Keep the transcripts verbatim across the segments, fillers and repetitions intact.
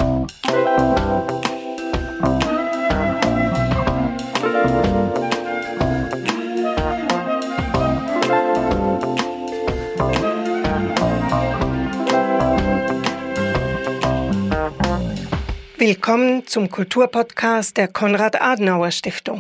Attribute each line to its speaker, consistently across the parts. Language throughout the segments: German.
Speaker 1: Willkommen zum Kulturpodcast der Konrad-Adenauer-Stiftung.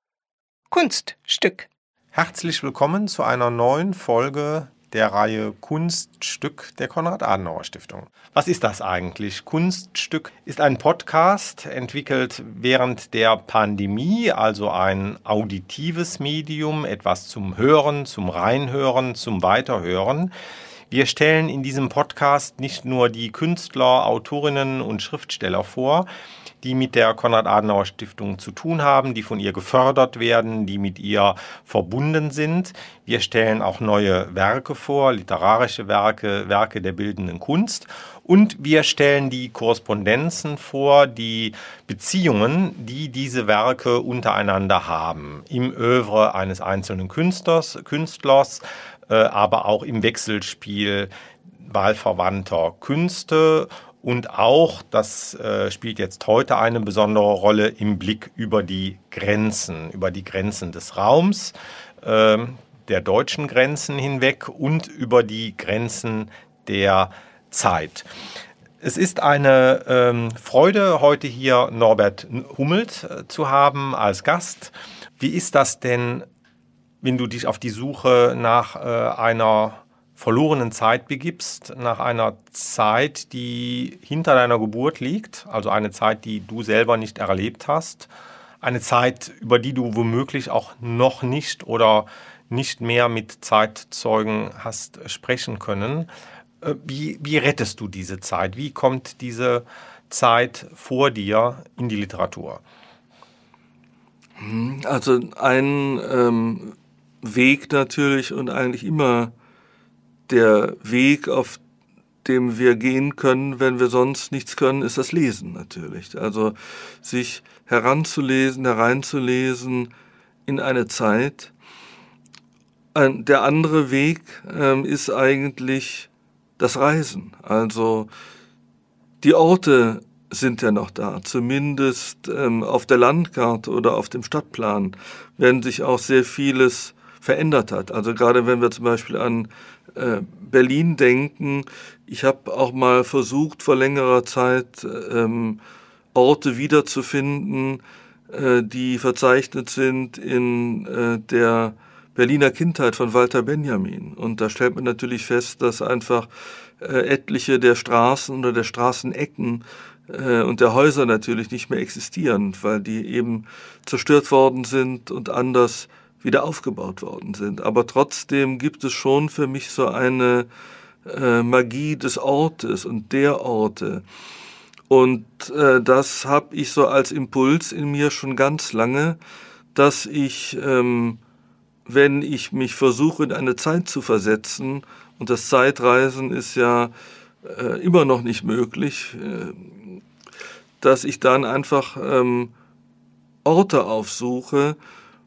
Speaker 1: Kunststück.
Speaker 2: Herzlich willkommen zu einer neuen Folge der Reihe Kunststück der Konrad-Adenauer-Stiftung. Was ist das eigentlich? Kunststück ist ein Podcast, entwickelt während der Pandemie, also ein auditives Medium, etwas zum Hören, zum Reinhören, zum Weiterhören. Wir stellen in diesem Podcast nicht nur die Künstler, Autorinnen und Schriftsteller vor, die mit der Konrad-Adenauer-Stiftung zu tun haben, die von ihr gefördert werden, die mit ihr verbunden sind. Wir stellen auch neue Werke vor, literarische Werke, Werke der bildenden Kunst. Und wir stellen die Korrespondenzen vor, die Beziehungen, die diese Werke untereinander haben. Im Œuvre eines einzelnen Künstlers, Künstlers aber auch im Wechselspiel wahlverwandter Künste und auch, das äh, spielt jetzt heute eine besondere Rolle, im Blick über die Grenzen, über die Grenzen des Raums, äh, der deutschen Grenzen hinweg und über die Grenzen der Zeit. Es ist eine ähm, Freude, heute hier Norbert Hummelt äh, zu haben als Gast. Wie ist das denn, wenn du dich auf die Suche nach äh, einer verlorenen Zeit begibst, nach einer Zeit, die hinter deiner Geburt liegt, also eine Zeit, die du selber nicht erlebt hast, eine Zeit, über die du womöglich auch noch nicht oder nicht mehr mit Zeitzeugen hast sprechen können. Äh, wie, wie rettest du diese Zeit? Wie kommt diese Zeit vor dir in die Literatur?
Speaker 3: Also ein ähm Weg natürlich und eigentlich immer der Weg, auf dem wir gehen können, wenn wir sonst nichts können, ist das Lesen natürlich. Also sich heranzulesen, hereinzulesen in eine Zeit. Ein, der andere Weg ähm, ist eigentlich das Reisen. Also die Orte sind ja noch da, zumindest ähm, auf der Landkarte oder auf dem Stadtplan werden sich auch sehr vieles verändert hat. Also gerade wenn wir zum Beispiel an äh, Berlin denken, ich habe auch mal versucht vor längerer Zeit ähm, Orte wiederzufinden, äh, die verzeichnet sind in äh, der Berliner Kindheit von Walter Benjamin. Und da stellt man natürlich fest, dass einfach äh, etliche der Straßen oder der Straßenecken äh, und der Häuser natürlich nicht mehr existieren, weil die eben zerstört worden sind und anders wieder aufgebaut worden sind. Aber trotzdem gibt es schon für mich so eine äh, Magie des Ortes und der Orte. Und äh, das habe ich so als Impuls in mir schon ganz lange, dass ich, ähm, wenn ich mich versuche, in eine Zeit zu versetzen, und das Zeitreisen ist ja äh, immer noch nicht möglich, äh, dass ich dann einfach ähm, Orte aufsuche,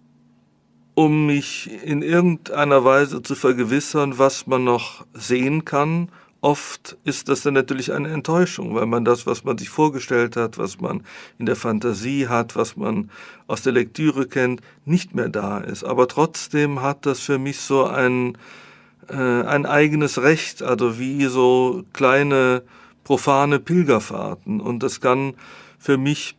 Speaker 3: um mich in irgendeiner Weise zu vergewissern, was man noch sehen kann. Oft ist das dann natürlich eine Enttäuschung, weil man das, was man sich vorgestellt hat, was man in der Fantasie hat, was man aus der Lektüre kennt, nicht mehr da ist. Aber trotzdem hat das für mich so ein, äh, ein eigenes Recht, also wie so kleine profane Pilgerfahrten. Und das kann für mich,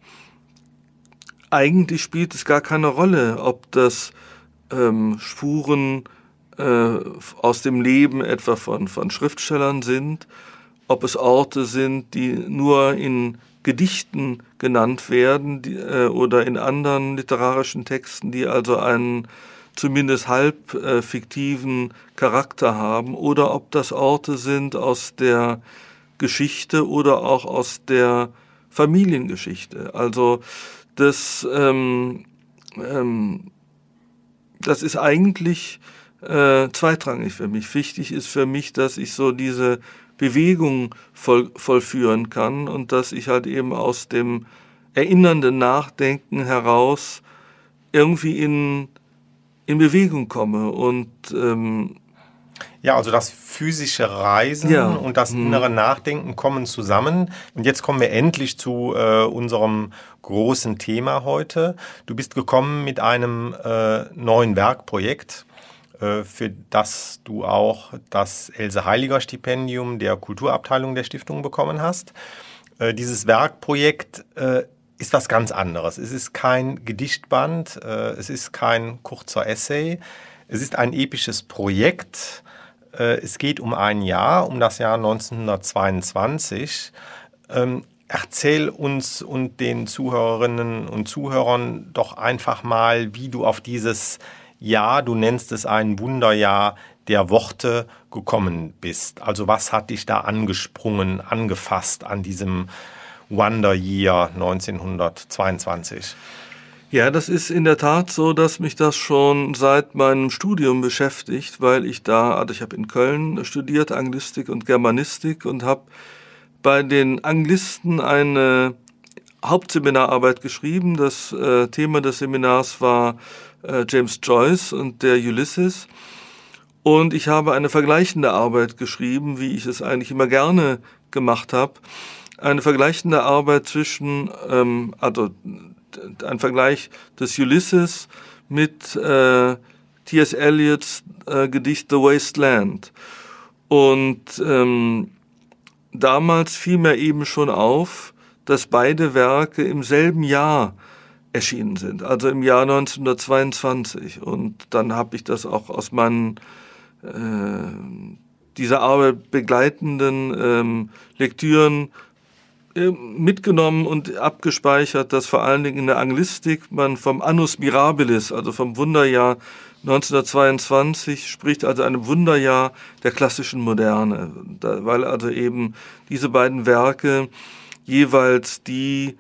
Speaker 3: eigentlich spielt es gar keine Rolle, ob das Ähm, Spuren äh, aus dem Leben etwa von, von Schriftstellern sind, ob es Orte sind, die nur in Gedichten genannt werden die, äh, oder in anderen literarischen Texten, die also einen zumindest halb äh, fiktiven Charakter haben, oder ob das Orte sind aus der Geschichte oder auch aus der Familiengeschichte. Also das ähm, ähm, Das ist eigentlich äh, zweitrangig für mich. Wichtig ist für mich, dass ich so diese Bewegung voll, vollführen kann und dass ich halt eben aus dem erinnernden Nachdenken heraus irgendwie in, in Bewegung komme. Und ähm,
Speaker 2: Ja, also das physische Reisen
Speaker 3: Ja.
Speaker 2: und das
Speaker 3: Mhm.
Speaker 2: innere Nachdenken kommen zusammen. Und jetzt kommen wir endlich zu äh, unserem großen Thema heute. Du bist gekommen mit einem äh, neuen Werkprojekt, äh, für das du auch das Else-Heiliger-Stipendium der Kulturabteilung der Stiftung bekommen hast. Äh, dieses Werkprojekt äh, ist was ganz anderes. Es ist kein Gedichtband, äh, es ist kein kurzer Essay, es ist ein episches Projekt. Es geht um ein Jahr, um das Jahr neunzehnhundertzweiundzwanzig. Ähm, erzähl uns und den Zuhörerinnen und Zuhörern doch einfach mal, wie du auf dieses Jahr, du nennst es ein Wunderjahr der Worte, gekommen bist. Also was hat dich da angesprungen, angefasst an diesem Wonder Year neunzehnhundertzweiundzwanzig?
Speaker 3: Ja, das ist in der Tat so, dass mich das schon seit meinem Studium beschäftigt, weil ich da, also ich habe in Köln studiert, Anglistik und Germanistik und habe bei den Anglisten eine Hauptseminararbeit geschrieben. Das äh, Thema des Seminars war äh, James Joyce und der Ulysses. Und ich habe eine vergleichende Arbeit geschrieben, wie ich es eigentlich immer gerne gemacht habe. Eine vergleichende Arbeit zwischen, ähm, also ein Vergleich des Ulysses mit äh, T S Eliots äh, Gedicht The Waste Land. Und ähm, damals fiel mir eben schon auf, dass beide Werke im selben Jahr erschienen sind, also im Jahr neunzehnhundertzweiundzwanzig. Und dann habe ich das auch aus meinen äh, dieser Arbeit begleitenden ähm, Lektüren mitgenommen und abgespeichert, dass vor allen Dingen in der Anglistik man vom Annus Mirabilis, also vom Wunderjahr neunzehnhundertzweiundzwanzig spricht, also einem Wunderjahr der klassischen Moderne, da, weil also eben diese beiden Werke jeweils die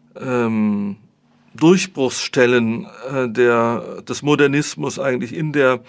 Speaker 3: ähm, Durchbruchsstellen äh, der, des Modernismus eigentlich in der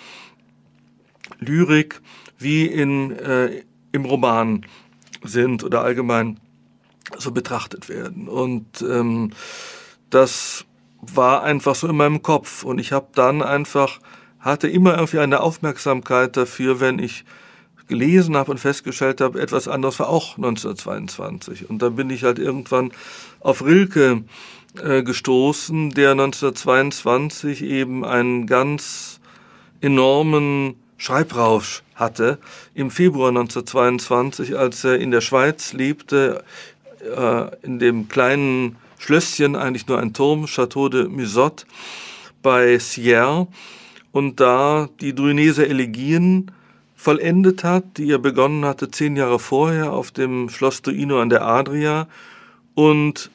Speaker 3: Lyrik wie in, äh, im Roman sind oder allgemein so betrachtet werden. Und ähm, das war einfach so in meinem Kopf. Und ich habe dann einfach, hatte immer irgendwie eine Aufmerksamkeit dafür, wenn ich gelesen habe und festgestellt habe, etwas anderes war auch neunzehnhundertzweiundzwanzig. Und dann bin ich halt irgendwann auf Rilke äh, gestoßen, der neunzehnhundertzweiundzwanzig eben einen ganz enormen Schreibrausch hatte. Im Februar neunzehnhundertzweiundzwanzig, als er in der Schweiz lebte, in dem kleinen Schlösschen, eigentlich nur ein Turm, Château de Musot bei Sierre, und da die Duineser Elegien vollendet hat, die er begonnen hatte zehn Jahre vorher auf dem Schloss Duino an der Adria, und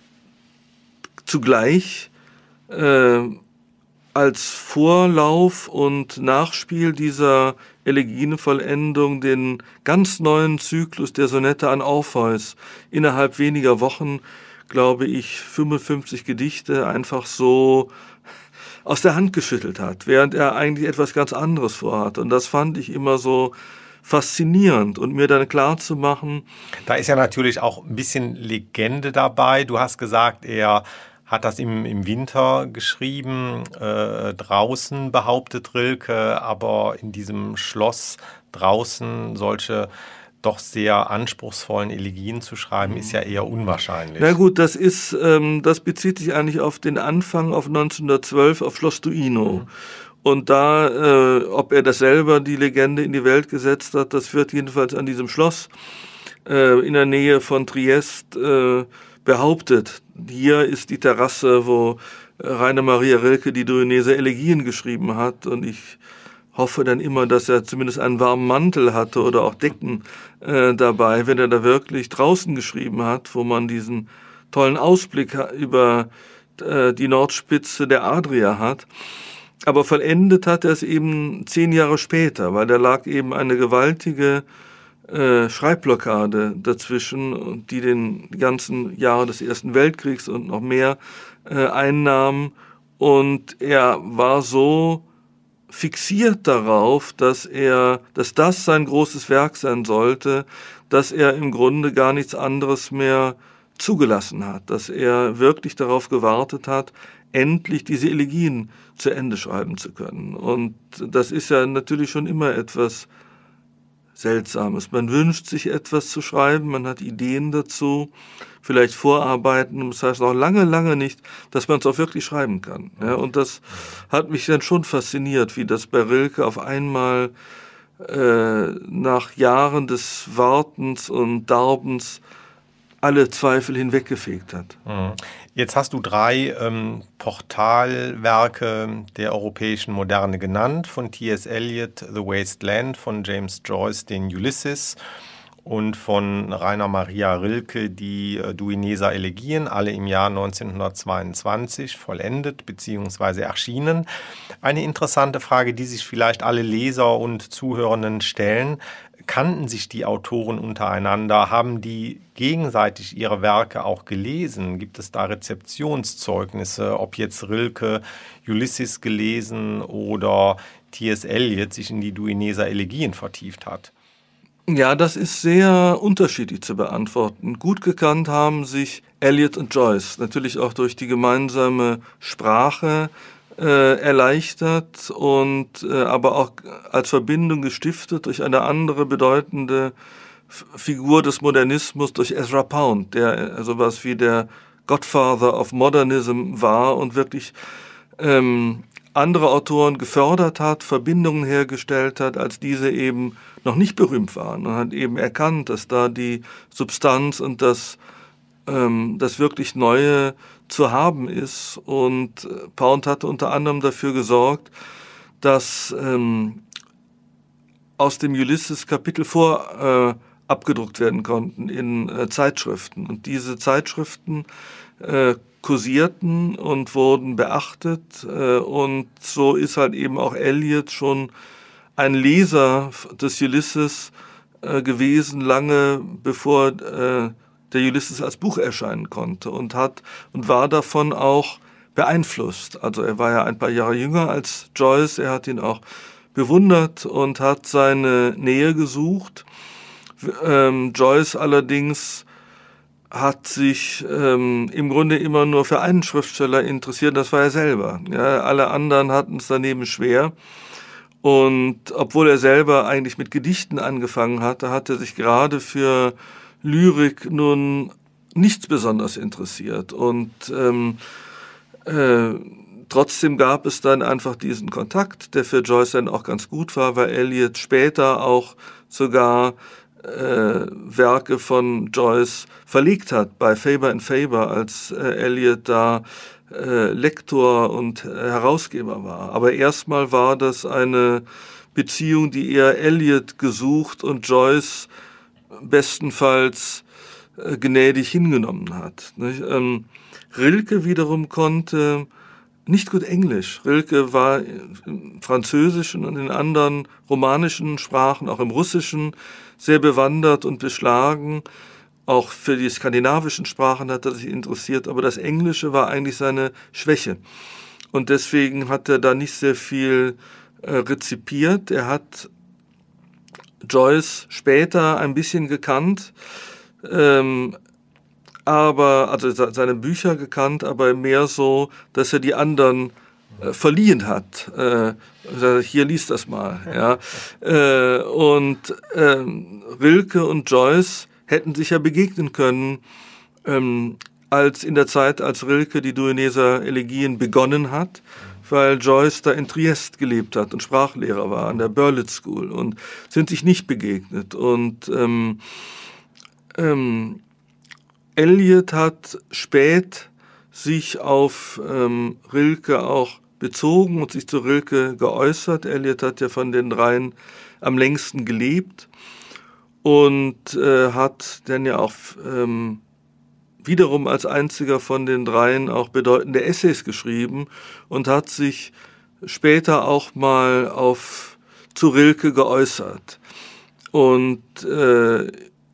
Speaker 3: zugleich äh, als Vorlauf und Nachspiel dieser Elegienvollendung den ganz neuen Zyklus der Sonette an Orpheus innerhalb weniger Wochen, glaube ich, fünfundfünfzig Gedichte einfach so aus der Hand geschüttelt hat, während er eigentlich etwas ganz anderes vorhat. Und das fand ich immer so faszinierend, und mir dann klar zu machen.
Speaker 2: Da ist ja natürlich auch ein bisschen Legende dabei. Du hast gesagt, er hat das im, im Winter geschrieben, äh, draußen, behauptet Rilke, aber in diesem Schloss draußen solche doch sehr anspruchsvollen Elegien zu schreiben, ist ja eher unwahrscheinlich.
Speaker 3: Na gut, das ist, ähm, das bezieht sich eigentlich auf den Anfang, auf neunzehnhundertzwölf, auf Schloss Duino. Mhm. Und da, äh, ob er das selber, die Legende, in die Welt gesetzt hat, das wird jedenfalls an diesem Schloss äh, in der Nähe von Triest äh, behauptet. Hier ist die Terrasse, wo Rainer Maria Rilke die Duineser Elegien geschrieben hat, und ich hoffe dann immer, dass er zumindest einen warmen Mantel hatte oder auch Decken äh, dabei, wenn er da wirklich draußen geschrieben hat, wo man diesen tollen Ausblick über äh, die Nordspitze der Adria hat. Aber vollendet hat er es eben zehn Jahre später, weil da lag eben eine gewaltige äh, Schreibblockade dazwischen, die den ganzen Jahre des Ersten Weltkriegs und noch mehr äh, einnahm. Und er war so fixiert darauf, dass er, dass das sein großes Werk sein sollte, dass er im Grunde gar nichts anderes mehr zugelassen hat, dass er wirklich darauf gewartet hat, endlich diese Elegien zu Ende schreiben zu können. Und das ist ja natürlich schon immer etwas Seltsames. Man wünscht sich etwas zu schreiben, man hat Ideen dazu, vielleicht Vorarbeiten, das heißt noch lange, lange nicht, dass man es auch wirklich schreiben kann. Ja, und das hat mich dann schon fasziniert, wie das bei Rilke auf einmal äh, nach Jahren des Wartens und Darbens alle Zweifel hinweggefegt hat.
Speaker 2: Jetzt hast du drei ähm, Portalwerke der europäischen Moderne genannt, von T S Eliot, The Waste Land, von James Joyce, den Ulysses und von Rainer Maria Rilke, die äh, Duineser Elegien, alle im Jahr neunzehnhundertzweiundzwanzig vollendet bzw. erschienen. Eine interessante Frage, die sich vielleicht alle Leser und Zuhörenden stellen: Kannten sich die Autoren untereinander? Haben die gegenseitig ihre Werke auch gelesen? Gibt es da Rezeptionszeugnisse, ob jetzt Rilke Ulysses gelesen oder T S Eliot sich in die Duineser Elegien vertieft hat?
Speaker 3: Ja, das ist sehr unterschiedlich zu beantworten. Gut gekannt haben sich Eliot und Joyce, natürlich auch durch die gemeinsame Sprache Äh, erleichtert und äh, aber auch als Verbindung gestiftet durch eine andere bedeutende F- Figur des Modernismus, durch Ezra Pound, der sowas wie der Godfather of Modernism war und wirklich ähm, andere Autoren gefördert hat, Verbindungen hergestellt hat, als diese eben noch nicht berühmt waren, und hat eben erkannt, dass da die Substanz und das, ähm, das wirklich Neue zu haben ist. Und Pound hatte unter anderem dafür gesorgt, dass ähm, aus dem Ulysses Kapitel vor äh, abgedruckt werden konnten in äh, Zeitschriften. Und diese Zeitschriften äh, kursierten und wurden beachtet. Äh, und so ist halt eben auch Eliot schon ein Leser des Ulysses äh, gewesen, lange bevor äh, der Ulysses als Buch erscheinen konnte, und hat und war davon auch beeinflusst. Also er war ja ein paar Jahre jünger als Joyce, er hat ihn auch bewundert und hat seine Nähe gesucht. Ähm, Joyce allerdings hat sich ähm, im Grunde immer nur für einen Schriftsteller interessiert, das war er selber. Ja, alle anderen hatten es daneben schwer. Und obwohl er selber eigentlich mit Gedichten angefangen hatte, hat er sich gerade für Lyrik nun nichts besonders interessiert. Und ähm, äh, trotzdem gab es dann einfach diesen Kontakt, der für Joyce dann auch ganz gut war, weil Eliot später auch sogar äh, Werke von Joyce verlegt hat bei Faber and Faber, als äh, Eliot da äh, Lektor und äh, Herausgeber war. Aber erstmal war das eine Beziehung, die eher Eliot gesucht und Joyce bestenfalls äh, gnädig hingenommen hat. Nicht? Ähm, Rilke wiederum konnte nicht gut Englisch. Rilke war im Französischen und in anderen romanischen Sprachen, auch im Russischen, sehr bewandert und beschlagen. Auch für die skandinavischen Sprachen hat er sich interessiert, aber das Englische war eigentlich seine Schwäche. Und deswegen hat er da nicht sehr viel äh, rezipiert. Er hat Joyce später ein bisschen gekannt, ähm, aber also seine Bücher gekannt, aber mehr so, dass er die anderen äh, verliehen hat. Äh, hier liest das mal. Ja. Äh, und ähm, Rilke und Joyce hätten sich ja begegnen können, ähm, als in der Zeit, als Rilke die Duineser Elegien begonnen hat, weil Joyce da in Triest gelebt hat und Sprachlehrer war an der Berlitz School, und sind sich nicht begegnet. Und ähm, ähm, Eliot hat spät sich auf ähm, Rilke auch bezogen und sich zu Rilke geäußert. Eliot hat ja von den dreien am längsten gelebt und äh, hat dann ja auch ähm, wiederum als einziger von den dreien auch bedeutende Essays geschrieben und hat sich später auch mal auf zu Rilke geäußert und äh,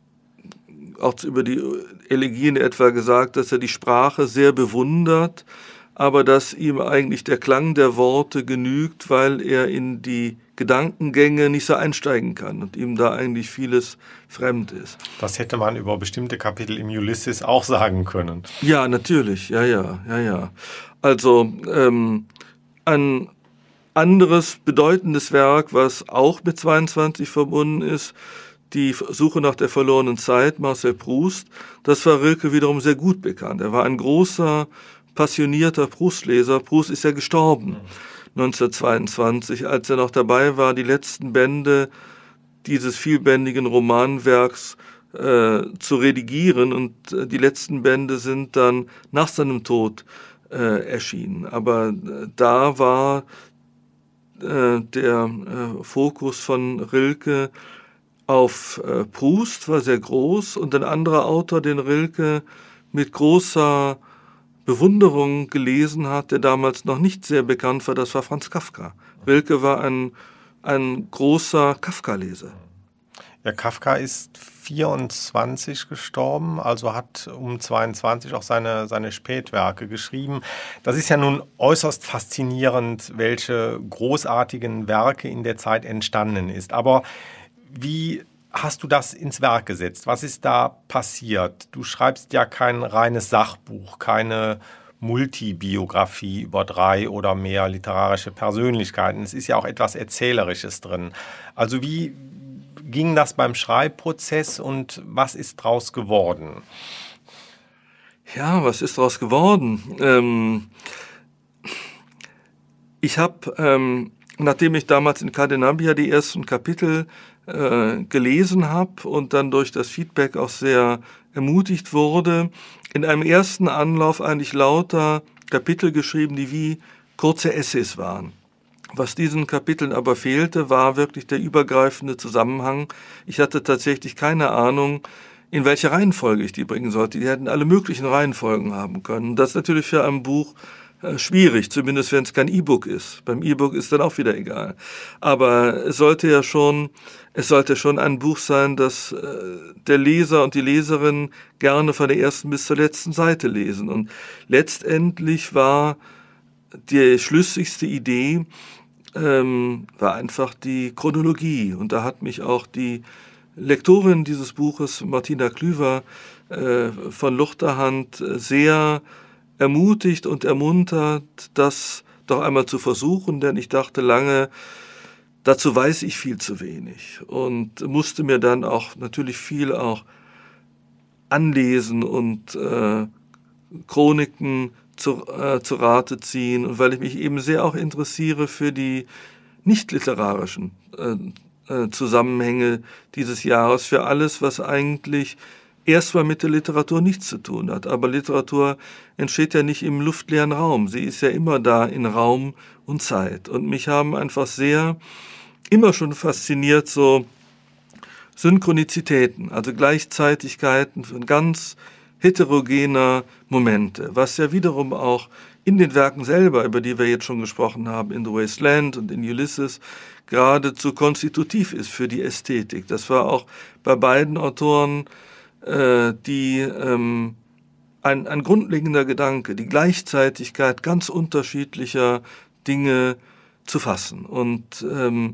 Speaker 3: auch über die Elegien etwa gesagt, dass er die Sprache sehr bewundert, aber dass ihm eigentlich der Klang der Worte genügt, weil er in die Gedankengänge nicht so einsteigen kann und ihm da eigentlich vieles fremd ist.
Speaker 2: Das hätte man über bestimmte Kapitel im Ulysses auch sagen können.
Speaker 3: Ja, natürlich, ja, ja, ja, ja. Also ähm, ein anderes bedeutendes Werk, was auch mit zweiundzwanzig verbunden ist, die Suche nach der verlorenen Zeit, Marcel Proust, das war Rilke wiederum sehr gut bekannt. Er war ein großer, passionierter Proust-Leser. Proust ist ja gestorben neunzehnhundertzweiundzwanzig, als er noch dabei war, die letzten Bände dieses vielbändigen Romanwerks äh, zu redigieren. Und äh, die letzten Bände sind dann nach seinem Tod äh, erschienen. Aber äh, da war äh, der äh, Fokus von Rilke auf äh, Proust, war sehr groß, und ein anderer Autor, den Rilke mit großer Bewunderung gelesen hat, der damals noch nicht sehr bekannt war, das war Franz Kafka. Rilke war ein, ein großer Kafka-Leser.
Speaker 2: Ja, Kafka ist vierundzwanzig gestorben, also hat um zweiundzwanzig auch seine, seine Spätwerke geschrieben. Das ist ja nun äußerst faszinierend, welche großartigen Werke in der Zeit entstanden ist. Aber wie hast du das ins Werk gesetzt? Was ist da passiert? Du schreibst ja kein reines Sachbuch, keine Multibiografie über drei oder mehr literarische Persönlichkeiten. Es ist ja auch etwas Erzählerisches drin. Also wie ging das beim Schreibprozess und was ist draus geworden?
Speaker 3: Ja, was ist draus geworden? Ähm, ich habe, ähm, nachdem ich damals in Cadenabia die ersten Kapitel äh, gelesen habe und dann durch das Feedback auch sehr ermutigt wurde, in einem ersten Anlauf eigentlich lauter Kapitel geschrieben, die wie kurze Essays waren. Was diesen Kapiteln aber fehlte, war wirklich der übergreifende Zusammenhang. Ich hatte tatsächlich keine Ahnung, in welche Reihenfolge ich die bringen sollte. Die hätten alle möglichen Reihenfolgen haben können. Das ist natürlich für ein Buch äh, schwierig, zumindest wenn es kein E-Book ist. Beim E-Book ist dann auch wieder egal. Aber es sollte ja schon, es sollte schon ein Buch sein, das äh, der Leser und die Leserin gerne von der ersten bis zur letzten Seite lesen. Und letztendlich war die schlüssigste Idee, ähm, war einfach die Chronologie. Und da hat mich auch die Lektorin dieses Buches, Martina Klüver äh, von Luchterhand, sehr ermutigt und ermuntert, das doch einmal zu versuchen, denn ich dachte lange, dazu weiß ich viel zu wenig und musste mir dann auch natürlich viel auch anlesen und äh, Chroniken zu, äh, zu Rate ziehen, und weil ich mich eben sehr auch interessiere für die nicht literarischen äh, äh, Zusammenhänge dieses Jahres, für alles, was eigentlich erstmal mit der Literatur nichts zu tun hat. Aber Literatur entsteht ja nicht im luftleeren Raum, sie ist ja immer da in Raum und Zeit. Und mich haben einfach sehr, immer schon fasziniert so Synchronizitäten, also Gleichzeitigkeiten von ganz heterogener Momente, was ja wiederum auch in den Werken selber, über die wir jetzt schon gesprochen haben, in The Wasteland und in Ulysses, geradezu konstitutiv ist für die Ästhetik. Das war auch bei beiden Autoren äh, die ähm, ein, ein grundlegender Gedanke, die Gleichzeitigkeit ganz unterschiedlicher Dinge zu fassen. Und ähm,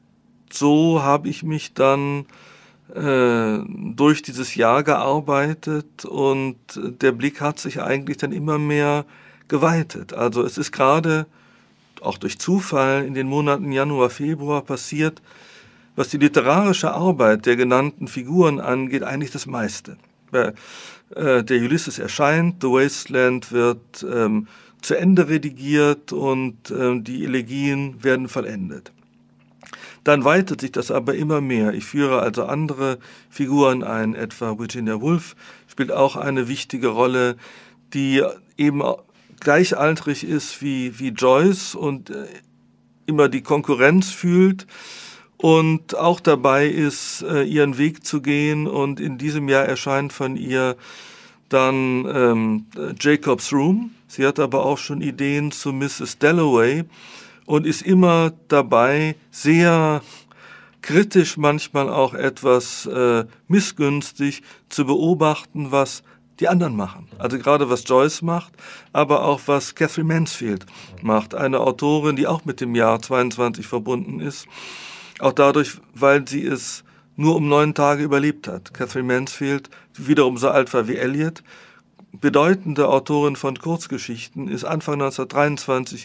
Speaker 3: so habe ich mich dann äh, durch dieses Jahr gearbeitet und der Blick hat sich eigentlich dann immer mehr geweitet. Also es ist gerade auch durch Zufall in den Monaten Januar, Februar passiert, was die literarische Arbeit der genannten Figuren angeht, eigentlich das meiste. Äh, der Ulysses erscheint, The Wasteland wird ähm, zu Ende redigiert und äh, die Elegien werden vollendet. Dann weitet sich das aber immer mehr. Ich führe also andere Figuren ein, etwa Virginia Woolf spielt auch eine wichtige Rolle, die eben gleichaltrig ist wie, wie Joyce und äh, immer die Konkurrenz fühlt und auch dabei ist, äh, ihren Weg zu gehen. Und in diesem Jahr erscheint von ihr dann ähm, Jacob's Room. Sie hat aber auch schon Ideen zu Misses Dalloway und ist immer dabei, sehr kritisch, manchmal auch etwas äh, missgünstig zu beobachten, was die anderen machen. Also gerade was Joyce macht, aber auch was Catherine Mansfield macht. Eine Autorin, die auch mit dem Jahr zweiundzwanzig verbunden ist. Auch dadurch, weil sie es nur um neun Tage überlebt hat. Catherine Mansfield, wiederum so alt war wie Eliot, bedeutende Autorin von Kurzgeschichten, ist Anfang neunzehnhundertdreiundzwanzig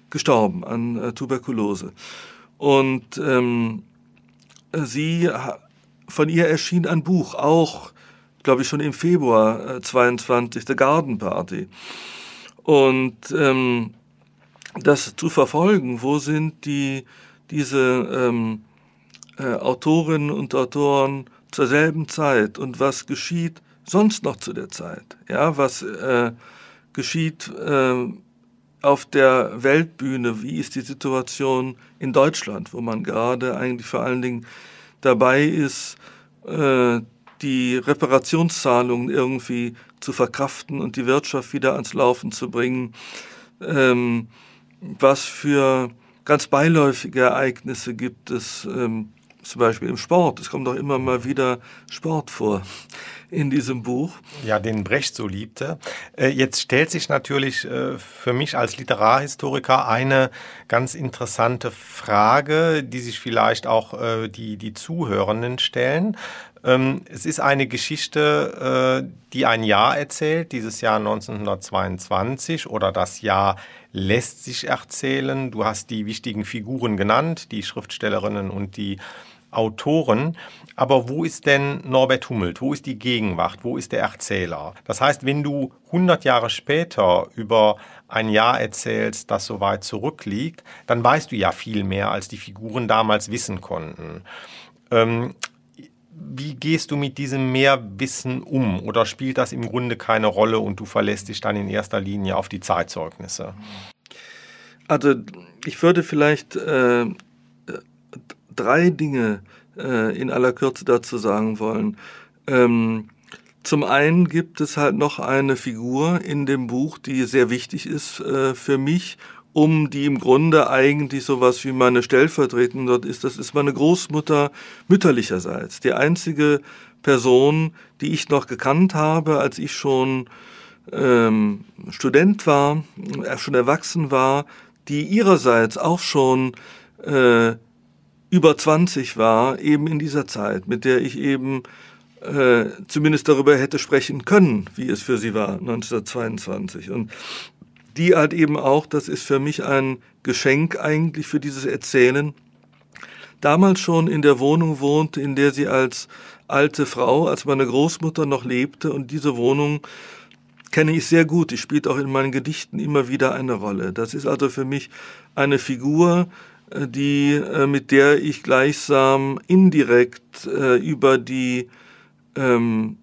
Speaker 3: gestorben an äh, Tuberkulose. Und ähm, sie, von ihr erschien ein Buch, auch, glaube ich, schon im Februar äh, zweiundzwanzig, The Garden Party. Und ähm, das zu verfolgen, wo sind die diese ähm, äh, Autorinnen und Autoren zur selben Zeit und was geschieht sonst noch zu der Zeit? Ja, was äh, geschieht äh, auf der Weltbühne? Wie ist die Situation in Deutschland, wo man gerade eigentlich vor allen Dingen dabei ist, äh, die Reparationszahlungen irgendwie zu verkraften und die Wirtschaft wieder ans Laufen zu bringen? Ähm, was für ganz beiläufige Ereignisse gibt es, ähm, zum Beispiel im Sport. Es kommt doch immer mal wieder Sport vor in diesem Buch.
Speaker 2: Ja, den Brecht so liebte. Äh, jetzt stellt sich natürlich äh, für mich als Literarhistoriker eine ganz interessante Frage, die sich vielleicht auch äh, die, die Zuhörenden stellen. Ähm, es ist eine Geschichte, äh, die ein Jahr erzählt, dieses Jahr neunzehnhundertzweiundzwanzig, oder das Jahr lässt sich erzählen. Du hast die wichtigen Figuren genannt, die Schriftstellerinnen und die Autoren. Aber wo ist denn Norbert Hummelt? Wo ist die Gegenwart? Wo ist der Erzähler? Das heißt, wenn du hundert Jahre später über ein Jahr erzählst, das so weit zurückliegt, dann weißt du ja viel mehr, als die Figuren damals wissen konnten. Ähm, wie gehst du mit diesem Mehrwissen um? Oder spielt das im Grunde keine Rolle und du verlässt dich dann in erster Linie auf die Zeitzeugnisse?
Speaker 3: Also ich würde vielleicht äh, drei Dinge äh, in aller Kürze dazu sagen wollen. Ähm, zum einen gibt es halt noch eine Figur in dem Buch, die sehr wichtig ist äh, für mich, um die im Grunde eigentlich sowas wie meine Stellvertretung dort ist. Das ist meine Großmutter mütterlicherseits. Die einzige Person, die ich noch gekannt habe, als ich schon ähm, Student war, äh, schon erwachsen war, die ihrerseits auch schon äh, über zwanzig war, eben in dieser Zeit, mit der ich eben äh, zumindest darüber hätte sprechen können, wie es für sie war, neunzehnhundertzweiundzwanzig. Und die halt eben auch, das ist für mich ein Geschenk eigentlich für dieses Erzählen, damals schon in der Wohnung wohnte, in der sie als alte Frau, als meine Großmutter noch lebte. Und diese Wohnung kenne ich sehr gut, die spielt auch in meinen Gedichten immer wieder eine Rolle. Das ist also für mich eine Figur, die, mit der ich gleichsam indirekt äh, über die ähm,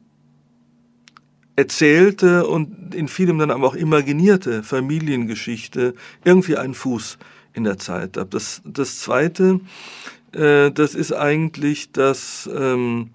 Speaker 3: erzählte und in vielem dann aber auch imaginierte Familiengeschichte irgendwie einen Fuß in der Zeit habe. Das, das Zweite, äh, das ist eigentlich das, ähm,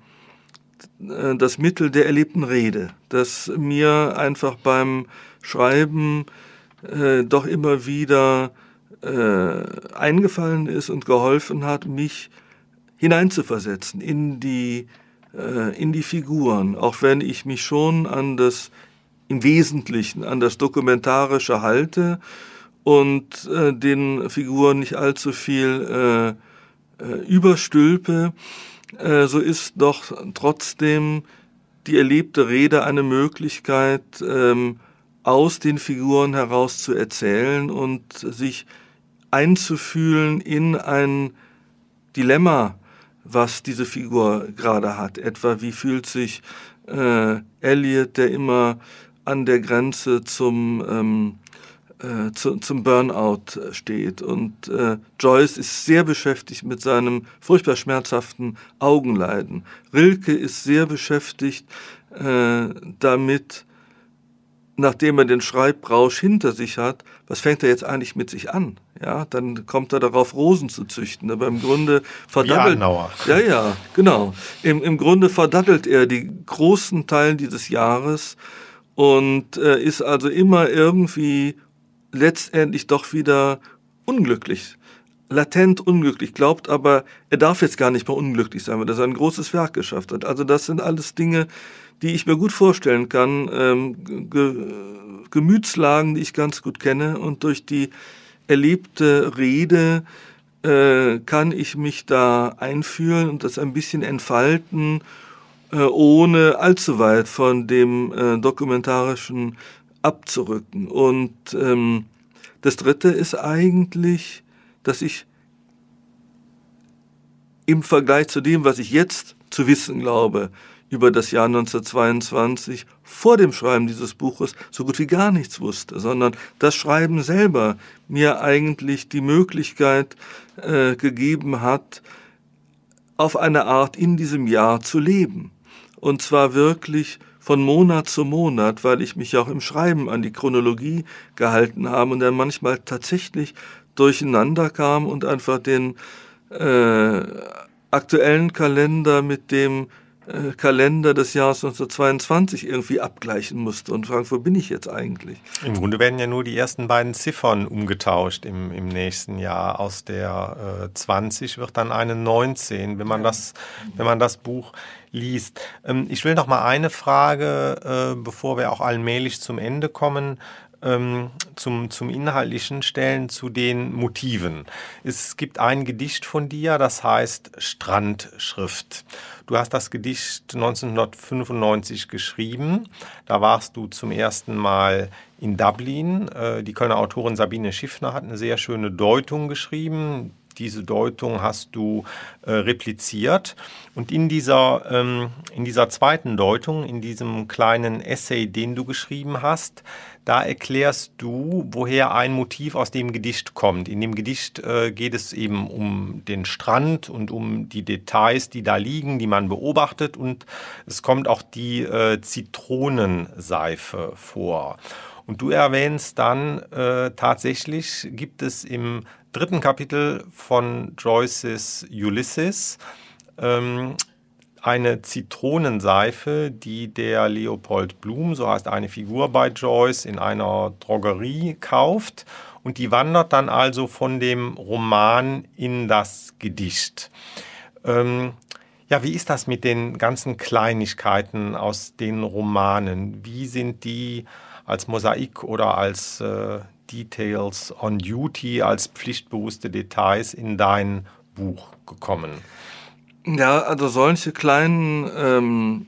Speaker 3: das Mittel der erlebten Rede, das mir einfach beim Schreiben äh, doch immer wieder äh, eingefallen ist und geholfen hat, mich hineinzuversetzen in die in die Figuren, auch wenn ich mich schon an das, im Wesentlichen an das Dokumentarische halte und äh, den Figuren nicht allzu viel äh, äh, überstülpe, äh, so ist doch trotzdem die erlebte Rede eine Möglichkeit, ähm, aus den Figuren heraus zu erzählen und sich einzufühlen in ein Dilemma, was diese Figur gerade hat. Etwa, wie fühlt sich äh, Elliot, der immer an der Grenze zum, ähm, äh, zu, zum Burnout steht. Und äh, Joyce ist sehr beschäftigt mit seinem furchtbar schmerzhaften Augenleiden. Rilke ist sehr beschäftigt äh, damit, nachdem er den Schreibrausch hinter sich hat, was fängt er jetzt eigentlich mit sich an? Ja, dann kommt er darauf, Rosen zu züchten. Aber im Grunde verdattelt, ja, ja, genau. Im, im Grunde verdattelt er die großen Teile dieses Jahres und äh, ist also immer irgendwie letztendlich doch wieder unglücklich. Latent unglücklich, glaubt aber, er darf jetzt gar nicht mehr unglücklich sein, weil er ein großes Werk geschafft hat. Also das sind alles Dinge, die ich mir gut vorstellen kann, ähm, Ge Gemütslagen, die ich ganz gut kenne, und durch die erlebte Rede äh, kann ich mich da einfühlen und das ein bisschen entfalten, äh, ohne allzu weit von dem äh, Dokumentarischen abzurücken. Und ähm, Das Dritte ist eigentlich, dass ich im Vergleich zu dem, was ich jetzt zu wissen glaube, über das Jahr neunzehnhundertzweiundzwanzig vor dem Schreiben dieses Buches so gut wie gar nichts wusste, sondern das Schreiben selber mir eigentlich die Möglichkeit äh, gegeben hat, auf eine Art in diesem Jahr zu leben. Und zwar wirklich von Monat zu Monat, weil ich mich auch im Schreiben an die Chronologie gehalten habe und dann manchmal tatsächlich durcheinander kam und einfach den äh, aktuellen Kalender mit dem äh, Kalender des Jahres neunzehnhundertzweiundzwanzig irgendwie abgleichen musste und fragen, wo bin ich jetzt eigentlich?
Speaker 2: Im Grunde werden ja nur die ersten beiden Ziffern umgetauscht im, im nächsten Jahr. Aus der äh, zwanzig wird dann eine neunzehn, wenn man das, wenn man das Buch liest. Ähm, ich will noch mal eine Frage, äh, bevor wir auch allmählich zum Ende kommen, ähm, zum, zum Inhaltlichen stellen, zu den Motiven. Es gibt ein Gedicht von dir, das heißt Strandschrift. Du hast das Gedicht neunzehnhundertfünfundneunzig geschrieben. Da warst du zum ersten Mal in Dublin. Die Kölner Autorin Sabine Schiffner hat eine sehr schöne Deutung geschrieben. Diese Deutung hast du äh, repliziert. Und in dieser, ähm, in dieser zweiten Deutung, in diesem kleinen Essay, den du geschrieben hast, da erklärst du, woher ein Motiv aus dem Gedicht kommt. In dem Gedicht äh, geht es eben um den Strand und um die Details, die da liegen, die man beobachtet. Und es kommt auch die äh, Zitronenseife vor. Und du erwähnst dann, äh, tatsächlich gibt es im dritten Kapitel von Joyces Ulysses ähm, eine Zitronenseife, die der Leopold Bloom, so heißt eine Figur bei Joyce, in einer Drogerie kauft. Und die wandert dann also von dem Roman in das Gedicht. Ähm, ja, wie ist das mit den ganzen Kleinigkeiten aus den Romanen? Wie sind die als Mosaik oder als äh, Details on Duty, als pflichtbewusste Details in dein Buch gekommen?
Speaker 3: Ja, also solche kleinen ähm,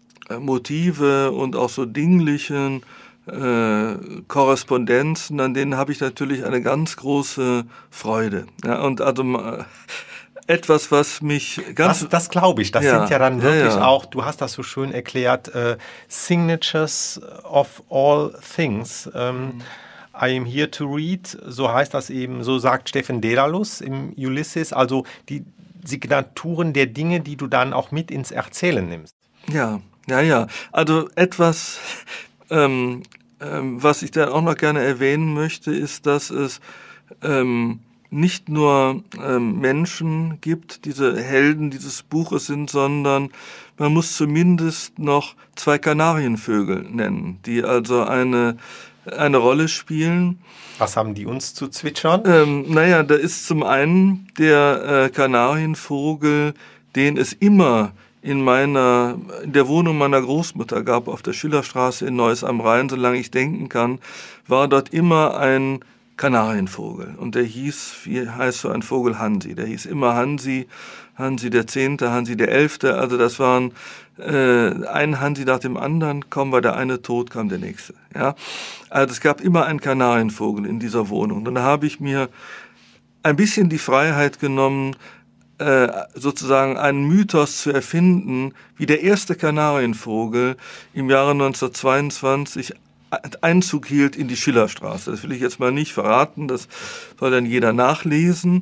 Speaker 3: Motive und auch so dinglichen äh, Korrespondenzen, an denen habe ich natürlich eine ganz große Freude. Ja, und also äh, etwas, was mich ganz...
Speaker 2: Das, das glaube ich, das
Speaker 3: ja,
Speaker 2: sind ja dann wirklich
Speaker 3: ja, ja.
Speaker 2: auch, du hast das so schön erklärt, äh, Signatures of all things. Ähm, mhm. I am here to read, so heißt das eben, so sagt Stephen Dedalus im Ulysses, also die Signaturen der Dinge, die du dann auch mit ins Erzählen nimmst.
Speaker 3: Ja, ja, ja. Also etwas, ähm, ähm, was ich dann auch noch gerne erwähnen möchte, ist, dass es ähm, nicht nur ähm, Menschen gibt, diese Helden dieses Buches sind, sondern man muss zumindest noch zwei Kanarienvögel nennen, die also eine eine Rolle spielen.
Speaker 2: Was haben die uns zu zwitschern?
Speaker 3: Ähm, naja, da ist zum einen der äh, Kanarienvogel, den es immer in meiner, in der Wohnung meiner Großmutter gab, auf der Schillerstraße in Neuss am Rhein, solange ich denken kann, war dort immer ein Kanarienvogel. Und der hieß, wie heißt so ein Vogel, Hansi. Der hieß immer Hansi, Hansi der Zehnte, Hansi der Elfte. Also das waren äh, ein Hansi nach dem anderen. Kaum war der eine tot, kam der nächste. Ja, also es gab immer einen Kanarienvogel in dieser Wohnung. Und da habe ich mir ein bisschen die Freiheit genommen, äh, sozusagen einen Mythos zu erfinden, wie der erste Kanarienvogel im Jahre neunzehnhundertzweiundzwanzig Einzug hielt in die Schillerstraße. Das will ich jetzt mal nicht verraten, das soll dann jeder nachlesen.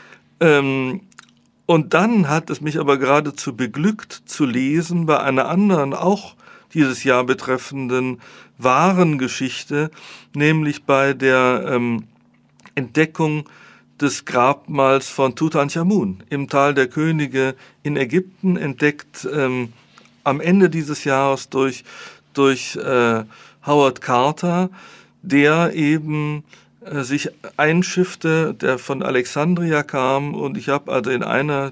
Speaker 3: Ähm, und dann hat es mich aber geradezu beglückt zu lesen bei einer anderen, auch dieses Jahr betreffenden wahren Geschichte, nämlich bei der ähm, Entdeckung des Grabmals von Tutanchamun im Tal der Könige in Ägypten, entdeckt ähm, am Ende dieses Jahres durch, durch äh, Howard Carter, der eben äh, sich einschiffte, der von Alexandria kam, und ich habe also in einer,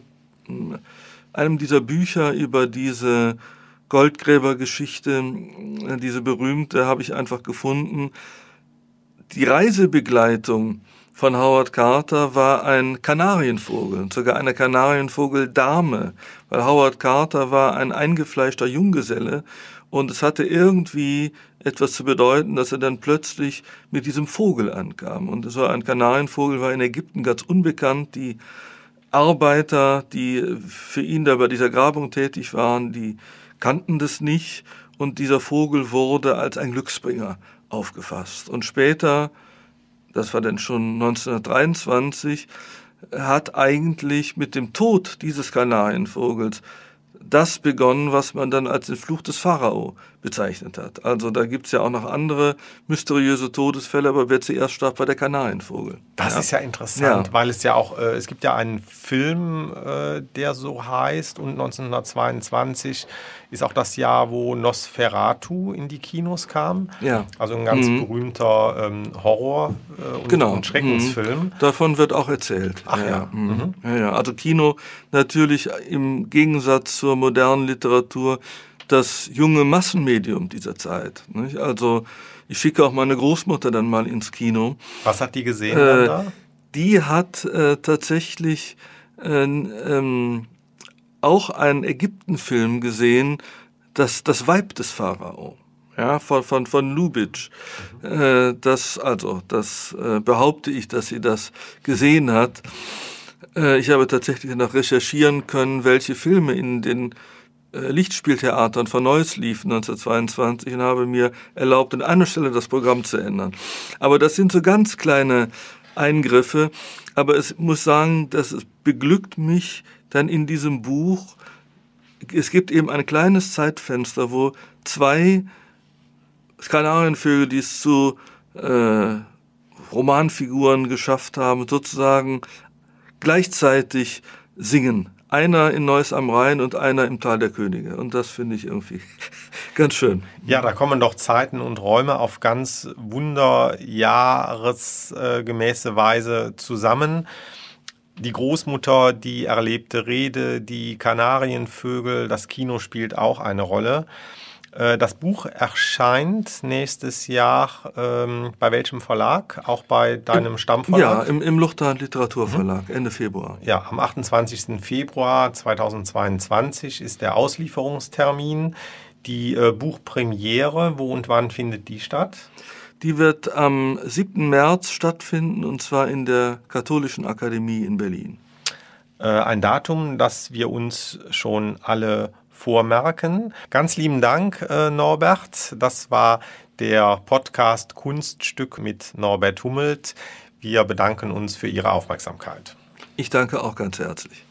Speaker 3: einem dieser Bücher über diese Goldgräbergeschichte, diese berühmte, habe ich einfach gefunden, die Reisebegleitung von Howard Carter war ein Kanarienvogel, sogar eine Kanarienvogeldame, weil Howard Carter war ein eingefleischter Junggeselle Und es hatte irgendwie etwas zu bedeuten, dass er dann plötzlich mit diesem Vogel ankam. Und so ein Kanarienvogel war in Ägypten ganz unbekannt. Die Arbeiter, die für ihn da bei dieser Grabung tätig waren, die kannten das nicht. Und dieser Vogel wurde als ein Glücksbringer aufgefasst. Und später, das war dann schon neunzehnhundertdreiundzwanzig, hat eigentlich mit dem Tod dieses Kanarienvogels das begonnen, was man dann als den Fluch des Pharao bezeichnet hat. Also da gibt's ja auch noch andere mysteriöse Todesfälle, aber wer zuerst starb, war der Kanarienvogel.
Speaker 2: Das
Speaker 3: ja.
Speaker 2: ist ja interessant,
Speaker 3: ja.
Speaker 2: weil es ja auch, äh, es gibt ja einen Film, äh, der so heißt, und neunzehnhundertzweiundzwanzig ist auch das Jahr, wo Nosferatu in die Kinos kam.
Speaker 3: Ja.
Speaker 2: Also ein ganz
Speaker 3: mhm.
Speaker 2: berühmter ähm, Horror- äh, und,
Speaker 3: genau.
Speaker 2: und Schreckensfilm.
Speaker 3: Mhm. Davon wird auch erzählt.
Speaker 2: Ach ja.
Speaker 3: Ja. Mhm.
Speaker 2: Mhm.
Speaker 3: Ja, ja. Also Kino natürlich im Gegensatz zur modernen Literatur das junge Massenmedium dieser Zeit. Nicht? Also ich schicke auch meine Großmutter dann mal ins Kino.
Speaker 2: Was hat die gesehen
Speaker 3: äh,
Speaker 2: dann da?
Speaker 3: Die hat äh, tatsächlich äh, ähm, auch einen Ägyptenfilm gesehen, das, das Weib des Pharao. Ja, von, von, von Lubitsch. Mhm. Äh, das, also, das äh, behaupte ich, dass sie das gesehen hat. Äh, ich habe tatsächlich noch recherchieren können, welche Filme in den äh, Lichtspieltheatern von Neuss liefen neunzehnhundertzweiundzwanzig und habe mir erlaubt, an einer Stelle das Programm zu ändern. Aber das sind so ganz kleine Eingriffe. Aber es muss sagen, dass es beglückt mich dann in diesem Buch. Es gibt eben ein kleines Zeitfenster, wo zwei Kanarienvögel, die es zu äh, Romanfiguren geschafft haben, sozusagen gleichzeitig singen. Einer in Neuss am Rhein und einer im Tal der Könige. Und das finde ich irgendwie ganz schön.
Speaker 2: Ja, da kommen doch Zeiten und Räume auf ganz wunderjahresgemäße Weise zusammen. Die Großmutter, die erlebte Rede, die Kanarienvögel, das Kino spielt auch eine Rolle. Das Buch erscheint nächstes Jahr ähm, bei welchem Verlag? Auch bei deinem
Speaker 3: Im,
Speaker 2: Stammverlag?
Speaker 3: Ja, im, im Luchterhand Literaturverlag, mhm. Ende Februar.
Speaker 2: Ja, am achtundzwanzigsten Februar zweitausendzweiundzwanzig ist der Auslieferungstermin. Die äh, Buchpremiere, wo und wann findet die statt?
Speaker 3: Die wird am siebten März stattfinden, und zwar in der Katholischen Akademie in Berlin.
Speaker 2: Äh, ein Datum, das wir uns schon alle vormerken. Ganz lieben Dank, äh, Norbert. Das war der Podcast Kunststück mit Norbert Hummelt. Wir bedanken uns für Ihre Aufmerksamkeit.
Speaker 3: Ich danke auch ganz herzlich.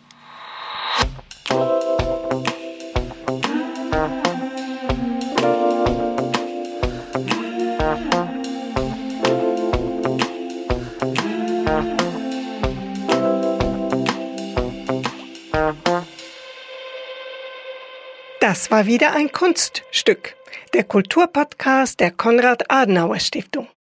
Speaker 1: Das war wieder ein Kunststück, der Kulturpodcast der Konrad-Adenauer-Stiftung.